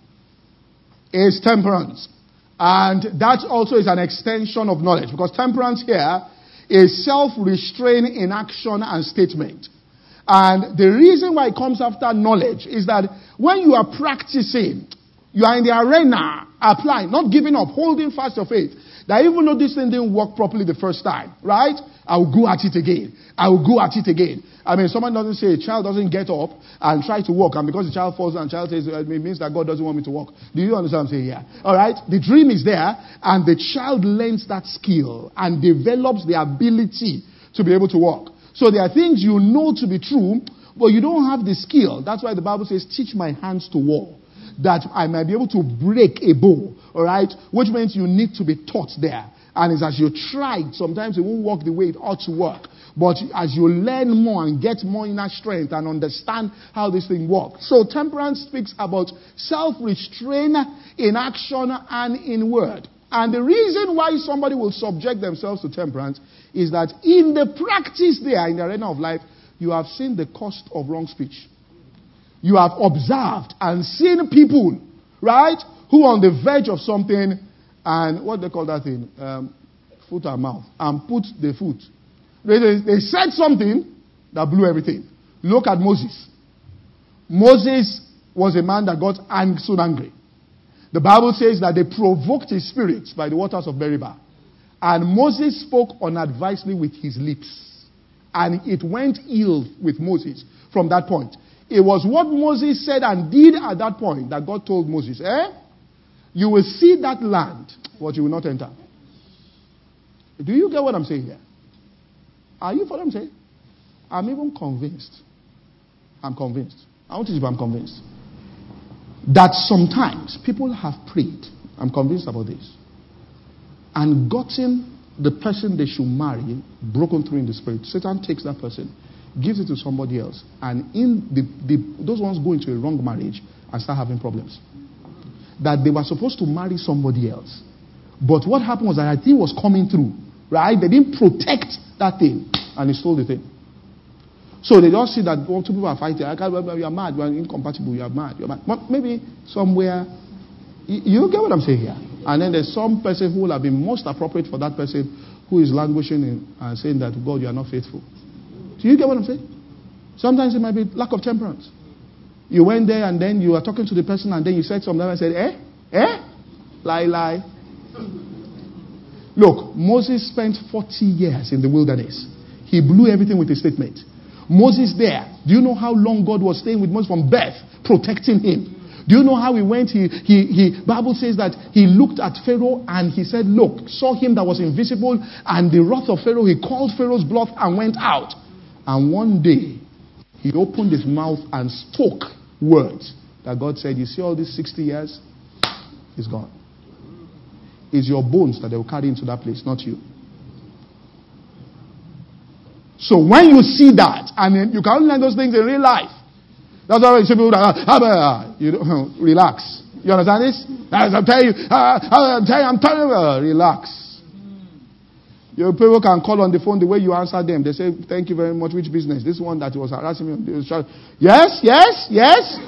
is temperance. And that also is an extension of knowledge. Because temperance here is self-restraint in action and statement. And the reason why it comes after knowledge is that when you are practicing, you are in the arena applying, not giving up, holding fast your faith. That even though this thing didn't work properly the first time, right? I will go at it again. I will go at it again. I mean, someone doesn't say a child doesn't get up and try to walk, and because the child falls and the child says it means that God doesn't want me to walk. Do you understand what I'm saying here? All right? The dream is there, and the child learns that skill and develops the ability to be able to walk. So there are things you know to be true, but you don't have the skill. That's why the Bible says, teach my hands to war, that I might be able to break a bow. All right? Which means you need to be taught there. And it's as you try, sometimes it won't work the way it ought to work. But as you learn more and get more inner strength and understand how this thing works. So temperance speaks about self-restraint in action and in word. And the reason why somebody will subject themselves to temperance is that in the practice there, in the arena of life, you have seen the cost of wrong speech. You have observed and seen people, right, who are on the verge of something, and what they call that thing, um, foot and mouth, and put the foot. They, they, they said something that blew everything. Look at Moses. Moses was a man that got ang- so angry. The Bible says that they provoked his spirit by the waters of Meribah. And Moses spoke unadvisedly with his lips. And it went ill with Moses from that point. It was what Moses said and did at that point that God told Moses, eh? You will see that land, but you will not enter. Do you get what I'm saying here? Are you following what I'm saying? I'm even convinced. I'm convinced. I want to see if I'm convinced. That sometimes people have prayed. I'm convinced about this. And gotten the person they should marry broken through in the spirit. Satan takes that person, gives it to somebody else, and in the, the those ones go into a wrong marriage and start having problems. That they were supposed to marry somebody else. But what happened was that a thing was coming through. Right? They didn't protect that thing. And he stole the thing. So they just see that one, two people are fighting. I can't remember, you are mad. You are incompatible. You are mad. You are mad. But maybe somewhere, you, you get what I'm saying here. And then there's some person who will have been most appropriate for that person who is languishing in, and saying that, God, you are not faithful. Do you get what I'm saying? Sometimes it might be lack of temperance. You went there and then you were talking to the person and then you said something and said, eh? Eh? Lie, lie. Look, Moses spent forty years in the wilderness. He blew everything with a statement. Moses there, do you know how long God was staying with Moses from birth, protecting him? Do you know how he went? He, he, he, Bible says that he looked at Pharaoh and he said, look, saw him that was invisible and the wrath of Pharaoh. He called Pharaoh's bluff and went out. And one day, he opened his mouth and spoke word that God said, you see all these sixty years, it's gone. It's your bones that they will carry into that place, not you. So when you see that, and you can only learn those things in real life. That's why you see people that, ah, you don't, relax. You understand this? As I'm telling you, uh, I'm telling you, I'm telling you, uh, relax. Your people can call on the phone the way you answer them. They say, thank you very much. Which business? This one that was harassing me. Was trying, yes, yes, yes.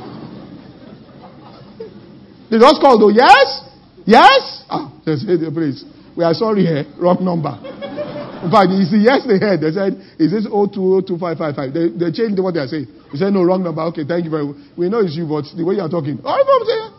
They just called though. Yes, yes. Ah, they said, please, we are sorry here. Wrong number. In fact, you see, yes, they heard. They said, is this oh two oh two five five five? They, they changed what they are saying. They said, no, wrong number. Okay, thank you very much. We know it's you, but the way you are talking. All right, I'm saying.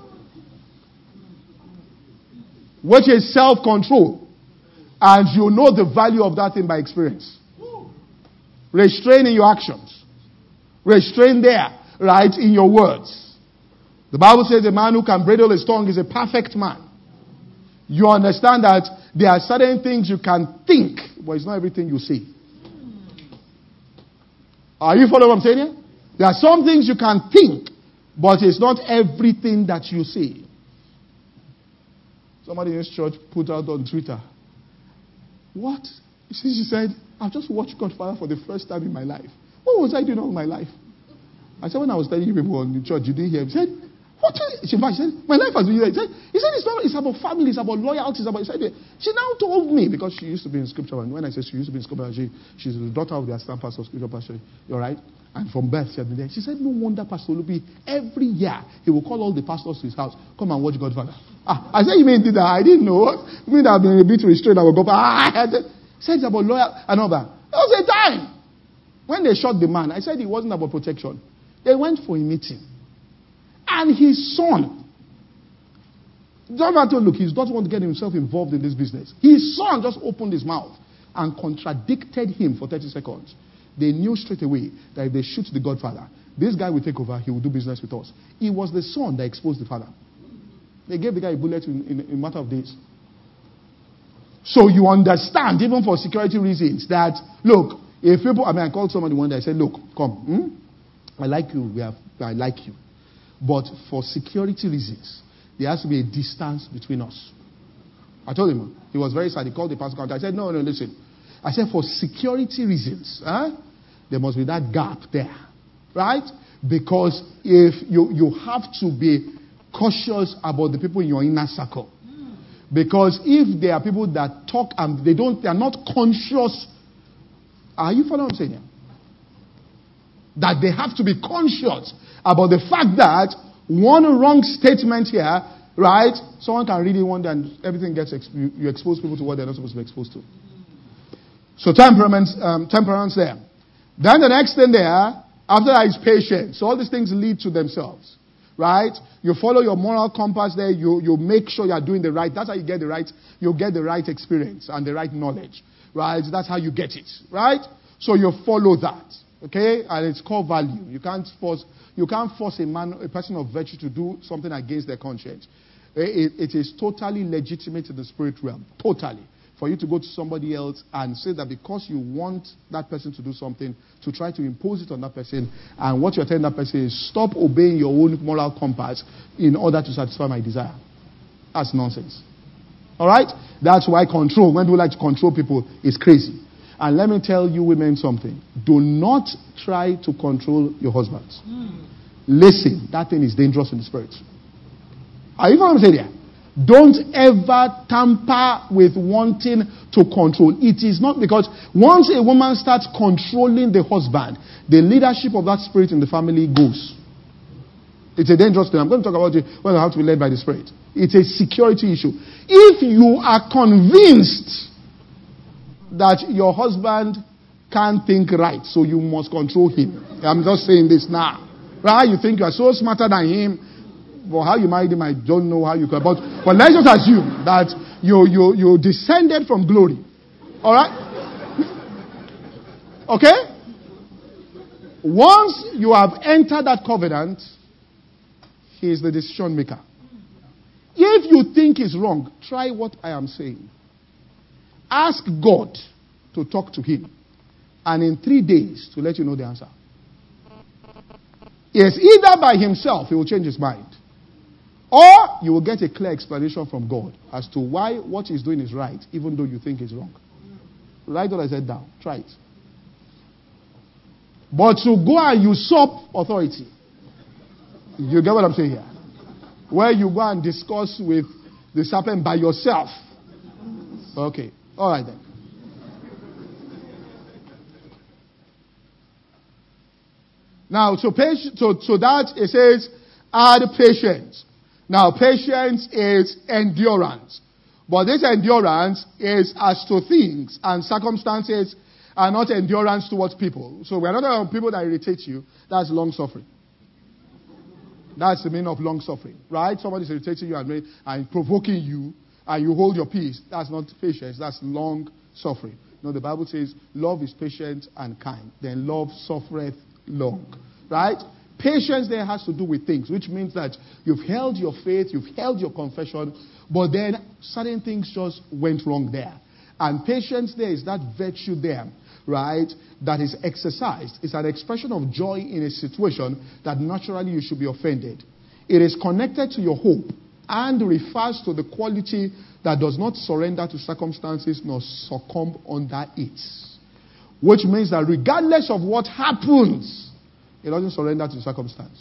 Which is self-control. And you know the value of that thing by experience. Restrain in your actions. Restrain there, right, in your words. The Bible says a man who can bridle his tongue is a perfect man. You understand that there are certain things you can think, but it's not everything you see. Are you following what I'm saying here? There are some things you can think, but it's not everything that you see. Somebody in this church put out on Twitter, what? You see, she said, I've just watched Godfather for the first time in my life. What was I doing all my life? I said, when I was telling you people in the church, you didn't hear. He said, what? She said, my life has been there. He said, he said it's, not, it's about family, it's about loyalty, it's about... He said, she now told me, because she used to be in scripture, and when I said she used to be in scripture, she, she's the daughter of the assistant pastor of scripture pastor. You're right? And from birth, she had been there. She said, no wonder Pastor Olubi, every year, he will call all the pastors to his house, come and watch Godfather. Ah, I said, you mean did that? I didn't know. You mean I've been a bit restrained, I will go, ah, I said it's about loyal and all that. There was a time when they shot the man. I said it wasn't about protection. They went for a meeting. And his son, John told, look, he doesn't want to get himself involved in this business. His son just opened his mouth and contradicted him for thirty seconds. They knew straight away that if they shoot the Godfather, this guy will take over, he will do business with us. It was the son that exposed the father. They gave the guy a bullet in, in, in a matter of days. So you understand, even for security reasons, that, look, if people, I mean, I called somebody one day, I said, look, come, hmm? I like you, we have, I like you. But for security reasons, there has to be a distance between us. I told him, he was very sad, he called the pastor, I said, no, no, listen. I said, for security reasons, huh, there must be that gap there, right? Because if you, you have to be cautious about the people in your inner circle. Because if there are people that talk and they don't, they are not conscious. Are you following what I'm saying here? That they have to be conscious about the fact that one wrong statement here, right? Someone can read it one day and everything gets, exp- you, you expose people to what they're not supposed to be exposed to. So temperaments, um, temperaments there. Then the next thing there, after that is patience. So all these things lead to themselves. Right? You follow your moral compass there. You, you make sure you are doing the right. That's how you get the right, you get the right experience and the right knowledge. Right? That's how you get it. Right? So you follow that. Okay? And it's called value. You can't force, you can't force a man, a person of virtue to do something against their conscience. It, it is totally legitimate in the spirit realm. Totally. For you to go to somebody else and say that because you want that person to do something, to try to impose it on that person, and what you're telling that person is stop obeying your own moral compass in order to satisfy my desire. That's nonsense. Alright? That's why control, when people like to control people, is crazy. And let me tell you women something. Do not try to control your husbands. Mm. Listen, that thing is dangerous in the spirit. Are you following what I'm saying here? Don't ever tamper with wanting to control. It is not because once a woman starts controlling the husband, the leadership of that spirit in the family goes. It's a dangerous thing. I'm going to talk about it when I have to be led by the spirit. It's a security issue. If you are convinced that your husband can't think right, so you must control him. I'm just saying this now. Right? You think you are so smarter than him. Well, how you married him, I don't know how you could. But, but let's just assume that you, you, you descended from glory. All right? Okay? Once you have entered that covenant, he is the decision maker. If you think it's wrong, try what I am saying. Ask God to talk to him. And in three days, to let you know the answer. is either by himself, he will change his mind, or you will get a clear explanation from God as to why what he's doing is right, even though you think it's wrong. Write what I said down. Try it. But to go and usurp authority, you get what I'm saying here? Where you go and discuss with the serpent by yourself. Okay. All right then. Now, so, patient, so, so that it says, add patience. Now, patience is endurance. But this endurance is as to things, and circumstances are not endurance towards people. So we're not talking about people that irritate you. That's long suffering. That's the meaning of long suffering, right? Somebody's irritating you and, and provoking you, and you hold your peace. That's not patience. That's long suffering. No, the Bible says, love is patient and kind. Then love suffereth long, right? Patience there has to do with things, which means that you've held your faith, you've held your confession, but then certain things just went wrong there. And patience there is that virtue there, right, that is exercised. It's an expression of joy in a situation that naturally you should be offended. It is connected to your hope and refers to the quality that does not surrender to circumstances nor succumb under it. Which means that regardless of what happens, it doesn't surrender to the circumstance.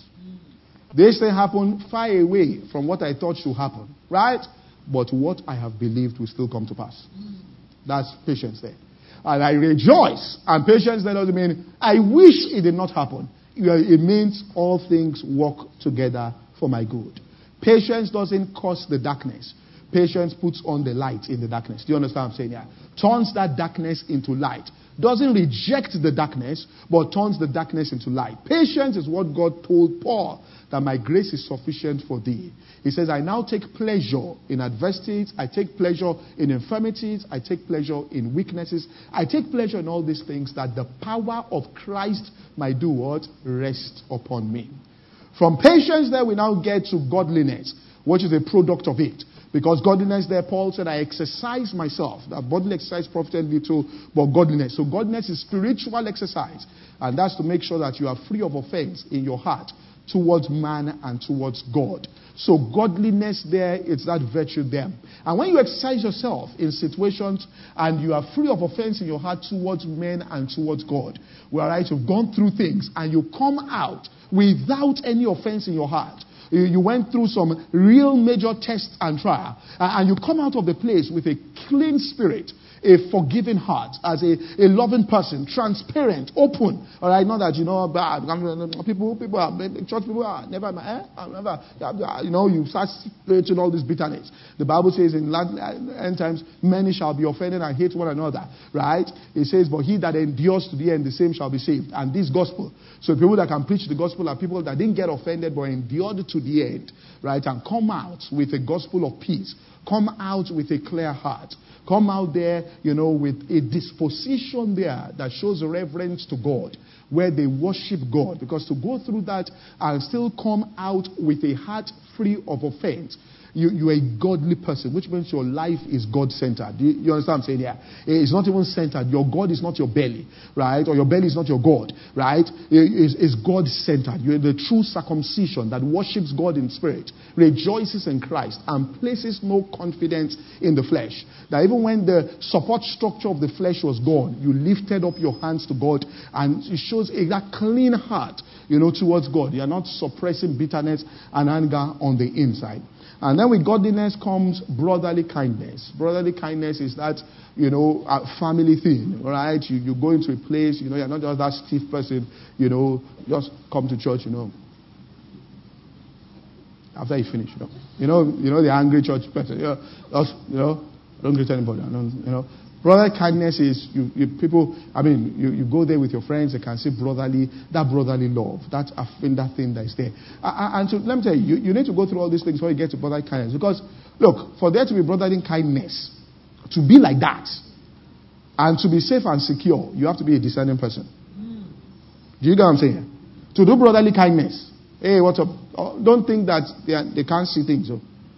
This thing happened far away from what I thought should happen, right? But what I have believed will still come to pass. That's patience there. And I rejoice. And patience there doesn't mean, I wish it did not happen. It means all things work together for my good. Patience doesn't cause the darkness. Patience puts on the light in the darkness. Do you understand what I'm saying here? Turns that darkness into light. Doesn't reject the darkness, but turns the darkness into light. Patience is what God told Paul, that my grace is sufficient for thee. He says, I now take pleasure in adversities. I take pleasure in infirmities. I take pleasure in weaknesses. I take pleasure in all these things, that the power of Christ might do what? Rest upon me. From patience there we now get to godliness, which is a product of it. Because godliness there, Paul said, I exercise myself. That bodily exercise profited little, but godliness. So godliness is spiritual exercise. And that's to make sure that you are free of offense in your heart towards man and towards God. So godliness there, it's that virtue there. And when you exercise yourself in situations and you are free of offense in your heart towards men and towards God, whereas you've gone through things and you come out without any offense in your heart. You went through some real major tests and trial, and you come out of the place with a clean spirit, a forgiving heart, as a, a loving person, transparent, open. All right, not that you know bad people, people are church people are never, eh, never, you know, you start spiritual all this bitterness. The Bible says in end times, many shall be offended and hate one another. Right? It says, but he that endures to the end, the same shall be saved. And this gospel. So people that can preach the gospel are people that didn't get offended but endured to the end, right? And come out with a gospel of peace. Come out with a clear heart. Come out there, you know, with a disposition there that shows reverence to God, where they worship God. Because to go through that and still come out with a heart free of offense, You, you're a godly person, which means your life is God-centered. You, you understand what I'm saying here? It's not even centered. Your God is not your belly, right? Or your belly is not your God, right? It, it's God-centered. You're the true circumcision that worships God in spirit, rejoices in Christ, and places no confidence in the flesh. That even when the support structure of the flesh was gone, you lifted up your hands to God, and it shows a that clean heart, you know, towards God. You're not suppressing bitterness and anger on the inside. And then with godliness comes brotherly kindness. Brotherly kindness is that, you know, a family thing, all right? You, you go into a place, you know, you're not just that stiff person, you know, just come to church, you know. After you finish, you know. You know, you know the angry church person, you know, just, you know, don't greet anybody, I don't, you know. Brotherly kindness is, you, you people, I mean, you, you go there with your friends, they can see brotherly, that brotherly love, that, that thing that is there. And so, let me tell you, you, you need to go through all these things before you get to brotherly kindness. Because, look, for there to be brotherly kindness, to be like that, and to be safe and secure, you have to be a discerning person. Do you get what I'm saying? To do brotherly kindness, hey, what's up? Oh, don't think that they, are, they can't see things. So.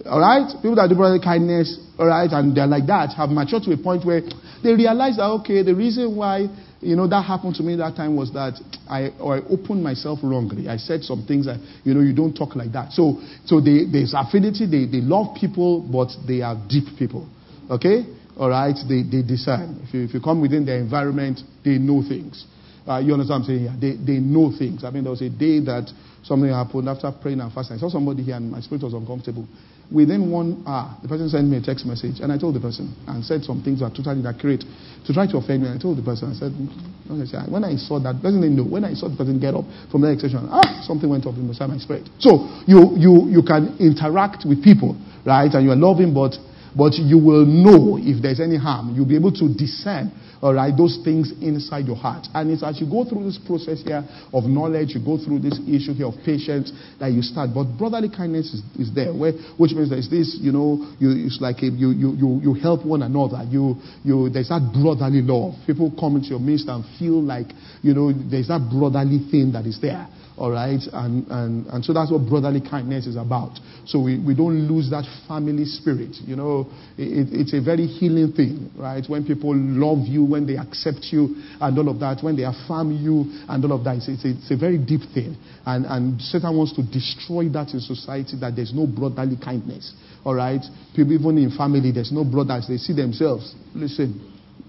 All right? People that do brotherly kindness, all right, and they're like that, have matured to a point where they realize that, okay, the reason why, you know, that happened to me that time was that I, or I opened myself wrongly. I said some things that, you know, you don't talk like that. So, so they, there's affinity. They, they love people, but they are deep people. Okay? All right? They, they discern. If you, if you come within their environment, they know things. Uh, you understand what I'm saying here? They, they know things. I mean, there was a day that something happened after praying and fasting. I saw somebody here and my spirit was uncomfortable. Within one hour, the person sent me a text message and I told the person and said some things that are totally inaccurate to try to offend me. And I told the person, I said, when I saw that, person didn't know. When I saw the person get up from the next session, ah, something went up inside my spirit. So you, you, you can interact with people, right? And you are loving, but But you will know if there's any harm. You'll be able to discern, all right, those things inside your heart. And it's as you go through this process here of knowledge, you go through this issue here of patience, that you start. But brotherly kindness is, is there, where, which means there's this, you know, you, it's like a, you, you, you, you help one another. You, you, there's that brotherly love. People come into your midst and feel like, you know, there's that brotherly thing that is there. All right, and, and and so that's what brotherly kindness is about. So we, we don't lose that family spirit. You know, it, it's a very healing thing, right? When people love you, when they accept you, and all of that, when they affirm you, and all of that, it's, it's, a, it's a very deep thing. And and Satan wants to destroy that in society. That there's no brotherly kindness. All right, people even in family, there's no brothers. They see themselves. Listen.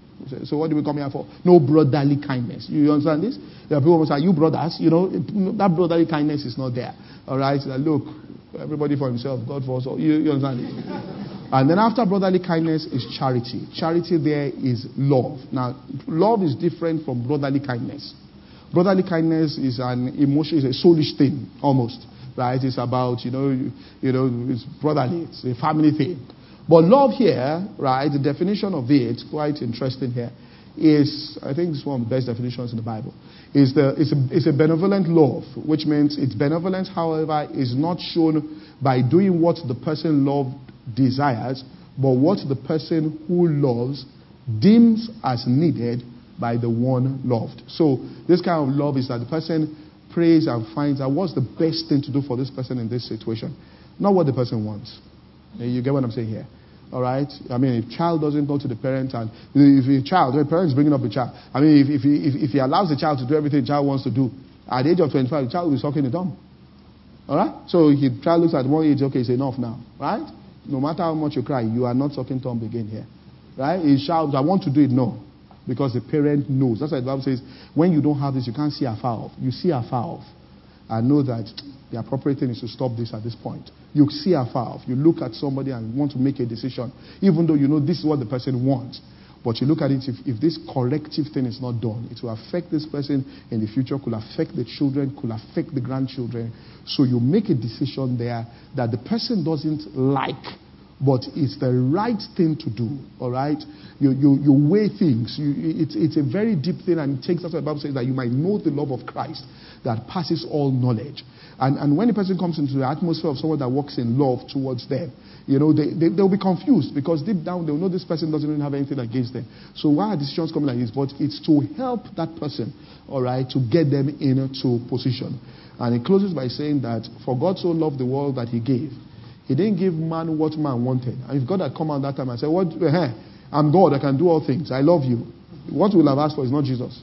So what do we come here for? No brotherly kindness. You understand this? There are people who say, you brothers, you know, that brotherly kindness is not there. All right? So look, everybody for himself, God for us all. You, you understand it? And then after brotherly kindness is charity. Charity there is love. Now, love is different from brotherly kindness. Brotherly kindness is an emotion, is a soulish thing, almost. Right? It's about, you know, you, you know, it's brotherly. It's a family thing. But love here, right, the definition of it, quite interesting here, is, I think it's one of the best definitions in the Bible, is the it's a, it's a benevolent love, which means its benevolence, however, is not shown by doing what the person loved desires, but what the person who loves deems as needed by the one loved. So this kind of love is that the person prays and finds out what's the best thing to do for this person in this situation, not what the person wants. You get what I'm saying here? All right? I mean, if child doesn't go to the parent, and if a child, the parent is bringing up a child, I mean, if, if, he, if, if he allows the child to do everything the child wants to do, at the age of twenty-five, the child will be sucking it on. All right? So if the child looks at one age, okay, it's enough now. Right? No matter how much you cry, you are not sucking thumb again here. Right? He shouts, I want to do it. No. Because the parent knows. That's why the Bible says, when you don't have this, you can't see afar off. You see afar off. And know that the appropriate thing is to stop this at this point. You see afar off. You look at somebody and want to make a decision, even though you know this is what the person wants. But you look at it, if, if this corrective thing is not done, it will affect this person in the future, could affect the children, could affect the grandchildren. So you make a decision there that the person doesn't like, but it's the right thing to do. All right? You, you, you weigh things. You, it's, it's a very deep thing, and it takes, that's what the Bible says, that you might know the love of Christ that passes all knowledge. And, and when a person comes into the atmosphere of someone that walks in love towards them, you know, they, they, they'll be confused because deep down they'll know this person doesn't even have anything against them. So why are decisions coming like this? But it's to help that person, all right, to get them into position. And it closes by saying that, for God so loved the world that he gave. He didn't give man what man wanted. And if God had come out that time and said, "What? Hey, I'm God, I can do all things. I love you." What we'll have asked for is not Jesus.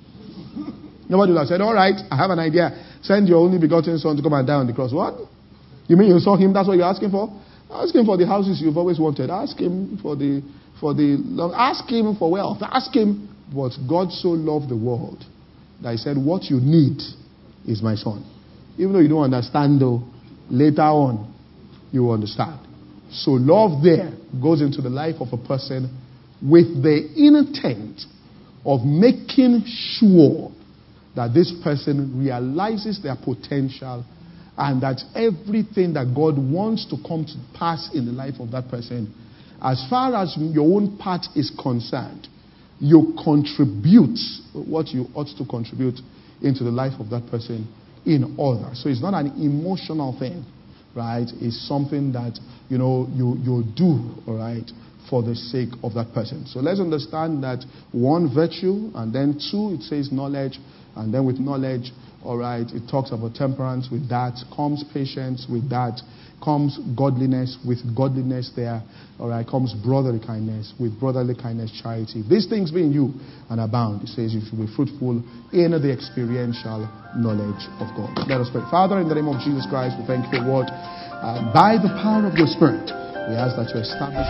Nobody will have said, "All right, I have an idea. Send your only begotten son to come and die on the cross." What? You mean you saw him? That's what you're asking for? Ask him for the houses you've always wanted. Ask him for the for the love. Ask him for wealth. Ask him. But God so loved the world that he said, "What you need is my son." Even though you don't understand, though, later on you will understand. So love there goes into the life of a person with the intent of making sure that this person realizes their potential and that everything that God wants to come to pass in the life of that person, as far as your own part is concerned, you contribute what you ought to contribute into the life of that person in order. So it's not an emotional thing, right? It's something that, you know, you, you do, all right, for the sake of that person. So let's understand that one, virtue, and then two, it says knowledge, And then with knowledge, all right, it talks about temperance. With that comes patience. With that comes godliness. With godliness there, all right, comes brotherly kindness. With brotherly kindness, charity. These things be in you and abound. It says you should be fruitful in the experiential knowledge of God. Let us pray. Father, in the name of Jesus Christ, we thank you for what, uh, by the power of your Spirit, we ask that you establish.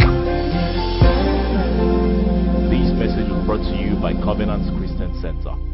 Brought to you by Covenant Christian Center.